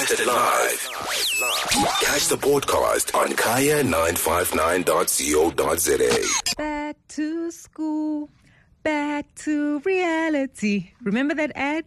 Broadcasted live. Catch the podcast on kaya959.co.za. Back to school, back to reality. Remember that ad?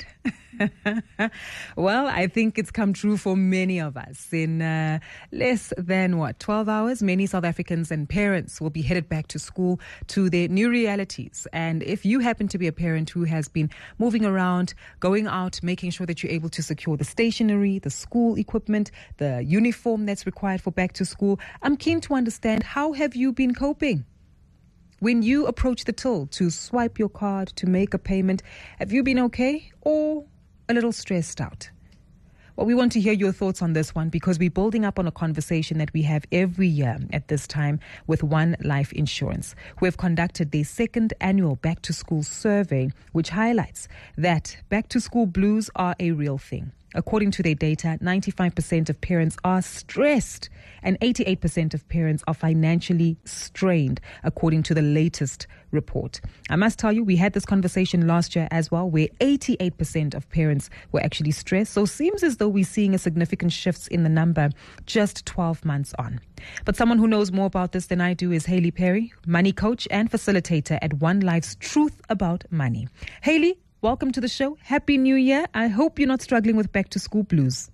Well, I think it's come true for many of us. In less than 12 hours, many South Africans and parents will be headed back to school to their new realities. And if you happen to be a parent who has been moving around, going out, making sure that you're able to secure the stationery, the school equipment, the uniform that's required for back to school, I'm keen to understand, how have you been coping? When you approach the till to swipe your card, to make a payment, have you been okay or a little stressed out? Well, we want to hear your thoughts on this one, because we're building up on a conversation that we have every year at this time with One Life Insurance, who have conducted their second annual Back to School survey, which highlights that back to school blues are a real thing. According to their data, 95% of parents are stressed and 88% of parents are financially strained, according to the latest report. I must tell you, we had this conversation last year as well, where 88% of parents were actually stressed. So it seems as though we're seeing a significant shift in the number just 12 months on. But someone who knows more about this than I do is Hayley Perry, money coach and facilitator at One Life's Truth About Money. Hayley, welcome to the show. Happy New Year. I hope you're not struggling with back to school blues.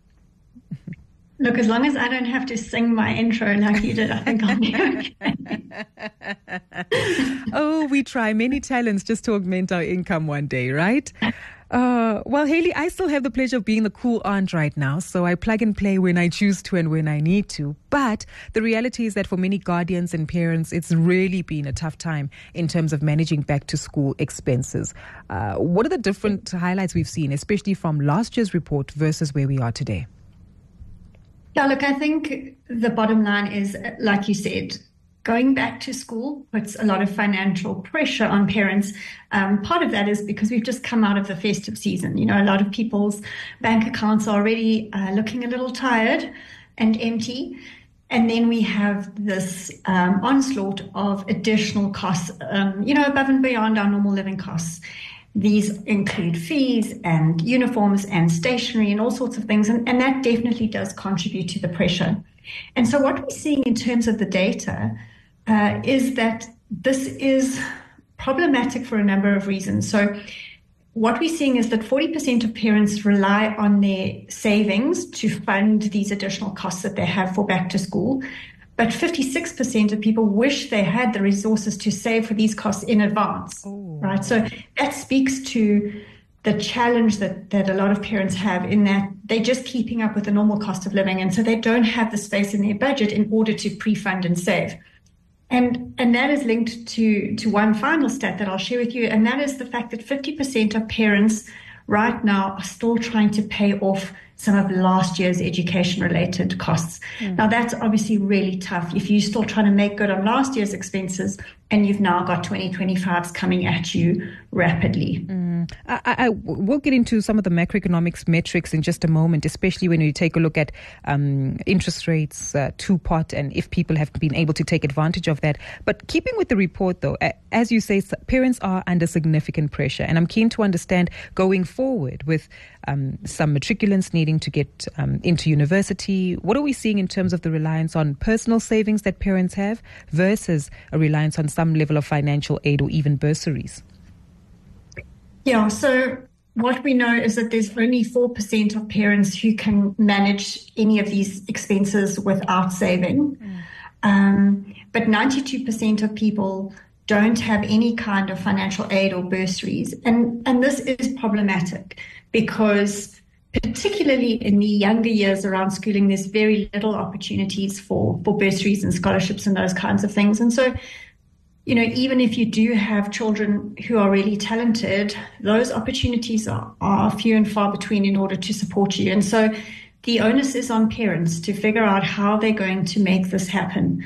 Look, as long as I don't have to sing my intro like you did, I think I'll be okay. Oh, we try many talents just to augment our income one day, right? Well, Hayley, I still have the pleasure of being the cool aunt right now, so I plug and play when I choose to and when I need to. But the reality is that for many guardians and parents, it's really been a tough time in terms of managing back to school expenses. What are the different highlights we've seen, especially from last year's report versus where we are today? Yeah, look, I think the bottom line is, like you said, going back to school puts a lot of financial pressure on parents. Part of that is because we've just come out of the festive season. You know, a lot of people's bank accounts are already looking a little tired and empty. And then we have this onslaught of additional costs, above and beyond our normal living costs. These include fees and uniforms and stationery and all sorts of things. And that definitely does contribute to the pressure. And so what we're seeing in terms of the data is that this is problematic for a number of reasons. So what we're seeing is that 40% of parents rely on their savings to fund these additional costs that they have for back to school. But 56% of people wish they had the resources to save for these costs in advance, right? So that speaks to the challenge that a lot of parents have, in that they're just keeping up with the normal cost of living. And so they don't have the space in their budget in order to pre-fund and save. And that is linked to one final stat that I'll share with you, and that is the fact that 50% of parents right now are still trying to pay off some of last year's education-related costs. Now, that's obviously really tough if you're still trying to make good on last year's expenses and you've now got 2025s coming at you rapidly. I will get into some of the macroeconomics metrics in just a moment, especially when you take a look at interest rates, two-pot, and if people have been able to take advantage of that. But keeping with the report, though, as you say, parents are under significant pressure. And I'm keen to understand, going forward with some matriculants needing to get into university, what are we seeing in terms of the reliance on personal savings that parents have versus a reliance on some level of financial aid or even bursaries? Yeah, so what we know is that there's only 4% of parents who can manage any of these expenses without saving. But 92% of people don't have any kind of financial aid or bursaries. And this is problematic because particularly in the younger years around schooling, there's very little opportunities for bursaries and scholarships and those kinds of things. And so, you know, even if you do have children who are really talented, those opportunities are few and far between in order to support you. And so the onus is on parents to figure out how they're going to make this happen.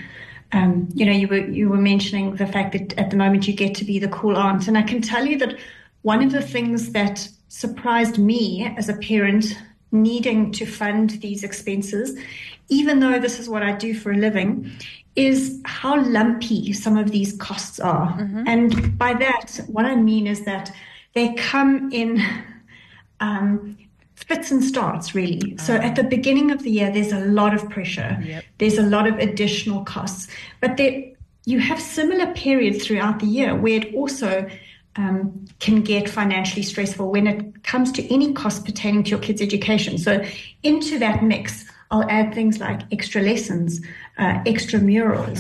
You were mentioning the fact that at the moment you get to be the cool aunt. And I can tell you that one of the things that surprised me as a parent needing to fund these expenses, even though this is what I do for a living, is how lumpy some of these costs are. Mm-hmm. And by that, what I mean is that they come in fits and starts, really. So at the beginning of the year, there's a lot of pressure. Yep. There's a lot of additional costs. But you have similar periods throughout the year where it also can get financially stressful when it comes to any cost pertaining to your kids' education. So into that mix, I'll add things like extra lessons, extramurals.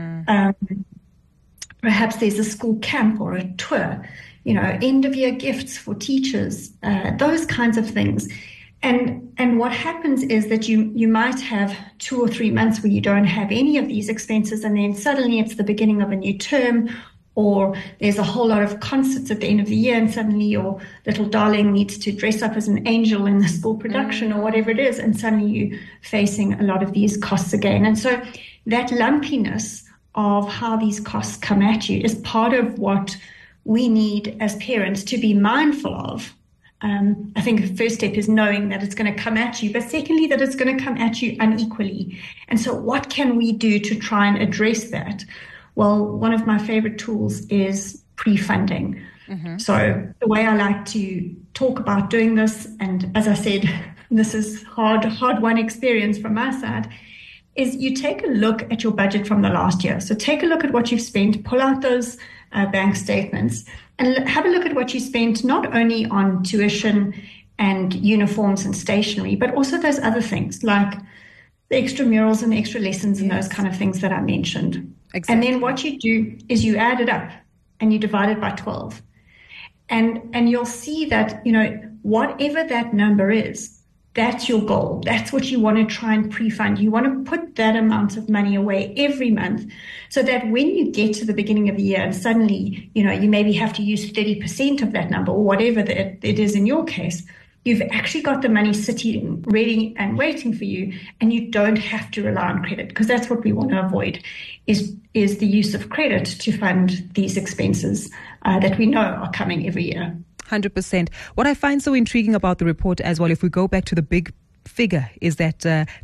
Perhaps there's a school camp or a tour, end of year gifts for teachers, those kinds of things. And what happens is that you might have 2 or 3 months where you don't have any of these expenses, and then suddenly it's the beginning of a new term, or there's a whole lot of concerts at the end of the year, and suddenly your little darling needs to dress up as an angel in the school production or whatever it is, and suddenly you're facing a lot of these costs again. And so that lumpiness of how these costs come at you is part of what we need as parents to be mindful of. I think the first step is knowing that it's going to come at you, but secondly, that it's going to come at you unequally. And so what can we do to try and address that? Well, one of my favorite tools is pre-funding. So the way I like to talk about doing this, and as I said, this is hard-won experience from my side, is you take a look at your budget from the last year. So take a look at what you've spent, pull out those bank statements, and have a look at what you spent not only on tuition and uniforms and stationery, but also those other things like the extramurals and the extra lessons and those kind of things that I mentioned. Exactly. And then what you do is you add it up and you divide it by 12. And you'll see that, whatever that number is, that's your goal. That's what you want to try and pre-fund. You want to put that amount of money away every month so that when you get to the beginning of the year and suddenly, you maybe have to use 30% of that number or whatever it is in your case, you've actually got the money sitting ready and waiting for you, and you don't have to rely on credit, because that's what we want to avoid is the use of credit to fund these expenses that we know are coming every year. 100%. What I find so intriguing about the report as well, if we go back to the big figure, is that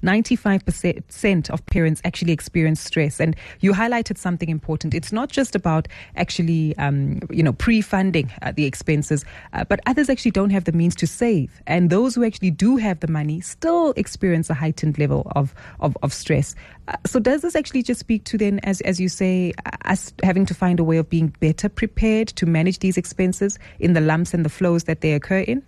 95% of parents actually experience stress. And you highlighted something important. It's not just about actually, pre-funding the expenses, but others actually don't have the means to save. And those who actually do have the money still experience a heightened level of stress. So does this actually just speak to then, as you say, us having to find a way of being better prepared to manage these expenses in the lumps and the flows that they occur in?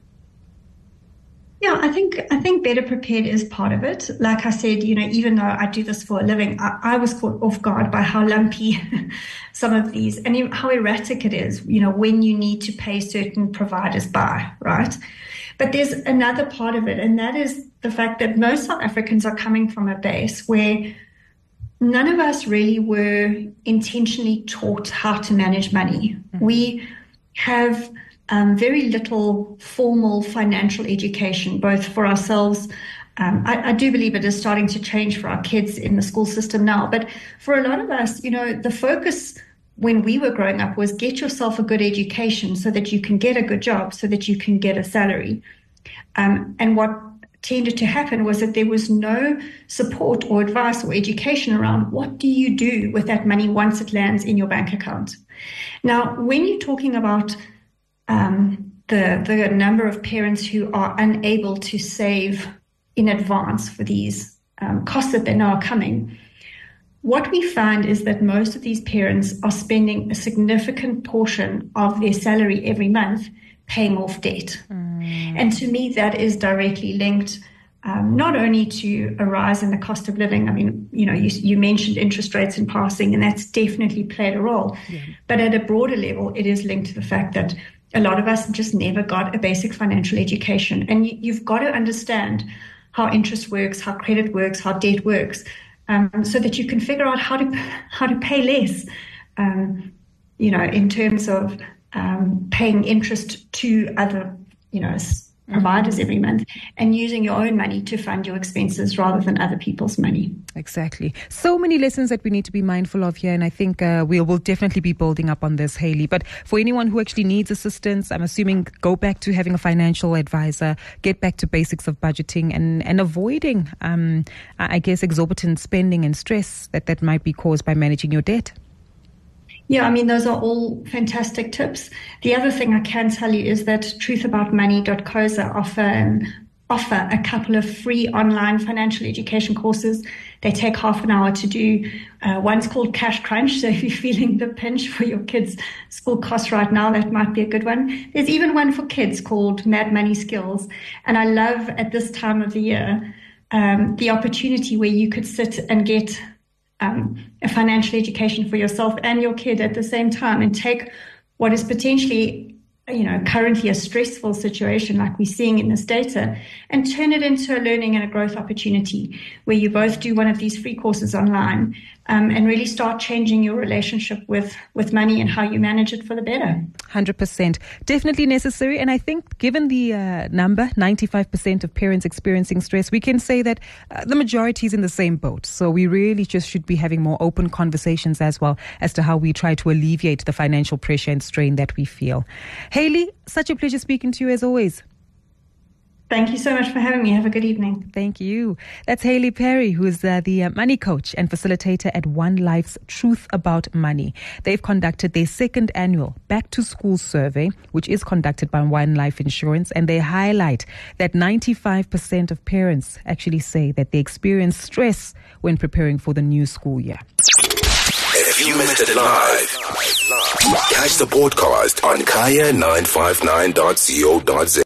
Yeah, I think better prepared is part of it. Like I said, even though I do this for a living, I was caught off guard by how lumpy some of these and how erratic it is, when you need to pay certain providers by, right? But there's another part of it, and that is the fact that most South Africans are coming from a base where none of us really were intentionally taught how to manage money. Mm-hmm. We have very little formal financial education, both for ourselves. I do believe it is starting to change for our kids in the school system now. But for a lot of us, the focus when we were growing up was get yourself a good education so that you can get a good job, so that you can get a salary. And what tended to happen was that there was no support or advice or education around what do you do with that money once it lands in your bank account. Now, when you're talking about the number of parents who are unable to save in advance for these costs that they know are coming, what we find is that most of these parents are spending a significant portion of their salary every month paying off debt. And to me, that is directly linked not only to a rise in the cost of living. I mean, you mentioned interest rates in passing, and that's definitely played a role. Yeah. But at a broader level, it is linked to the fact that a lot of us just never got a basic financial education. And you've got to understand how interest works, how credit works, how debt works, so that you can figure out how to pay less, in terms of paying interest to other, providers every month, and using your own money to fund your expenses rather than other people's money. Exactly. So many lessons that we need to be mindful of here, and I think we will definitely be building up on this, Hayley. But for anyone who actually needs assistance, I'm assuming go back to having a financial advisor, get back to basics of budgeting and avoiding, exorbitant spending and stress that might be caused by managing your debt. Yeah, I mean, those are all fantastic tips. The other thing I can tell you is that truthaboutmoney.coza offer an offer a couple of free online financial education courses. They take half an hour to do. One's called Cash Crunch. So if you're feeling the pinch for your kids' school costs right now, that might be a good one. There's even one for kids called Mad Money Skills. And I love at this time of the year, the opportunity where you could sit and get a financial education for yourself and your kid at the same time and take what is potentially currently a stressful situation like we're seeing in this data and turn it into a learning and a growth opportunity where you both do one of these free courses online and really start changing your relationship with money and how you manage it for the better. 100%. Definitely necessary. And I think given the number, 95% of parents experiencing stress, we can say that the majority is in the same boat. So we really just should be having more open conversations as well as to how we try to alleviate the financial pressure and strain that we feel. Hayley, such a pleasure speaking to you as always. Thank you so much for having me. Have a good evening. Thank you. That's Hayley Perry, who is the money coach and facilitator at One Life's Truth About Money. They've conducted their second annual Back to School survey, which is conducted by One Life Insurance, and they highlight that 95% of parents actually say that they experience stress when preparing for the new school year. If you missed it live, catch the podcast on kaya959.co.za.